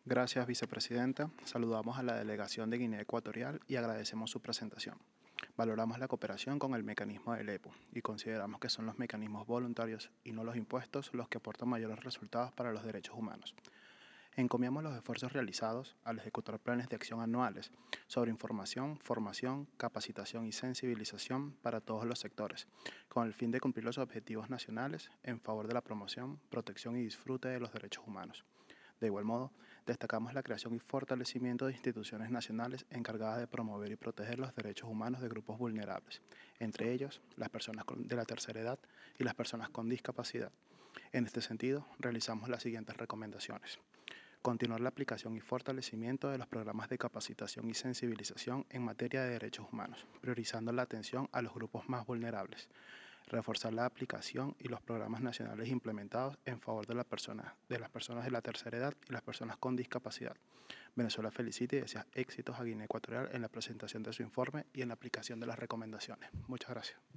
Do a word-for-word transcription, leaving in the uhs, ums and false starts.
Gracias, vicepresidenta. Saludamos a la delegación de Guinea Ecuatorial y agradecemos su presentación. Valoramos la cooperación con el mecanismo del E P U y consideramos que son los mecanismos voluntarios y no los impuestos los que aportan mayores resultados para los derechos humanos. Encomiamos los esfuerzos realizados al ejecutar planes de acción anuales sobre información, formación, capacitación y sensibilización para todos los sectores, con el fin de cumplir los objetivos nacionales en favor de la promoción, protección y disfrute de los derechos humanos. De igual modo, destacamos la creación y fortalecimiento de instituciones nacionales encargadas de promover y proteger los derechos humanos de grupos vulnerables, entre ellos las personas de la tercera edad y las personas con discapacidad. En este sentido, realizamos las siguientes recomendaciones. Continuar la aplicación y fortalecimiento de los programas de capacitación y sensibilización en materia de derechos humanos, priorizando la atención a los grupos más vulnerables. Reforzar la aplicación y los programas nacionales implementados en favor de, la persona, de las personas de la tercera edad y las personas con discapacidad. Venezuela felicita y desea éxitos a Guinea Ecuatorial en la presentación de su informe y en la aplicación de las recomendaciones. Muchas gracias.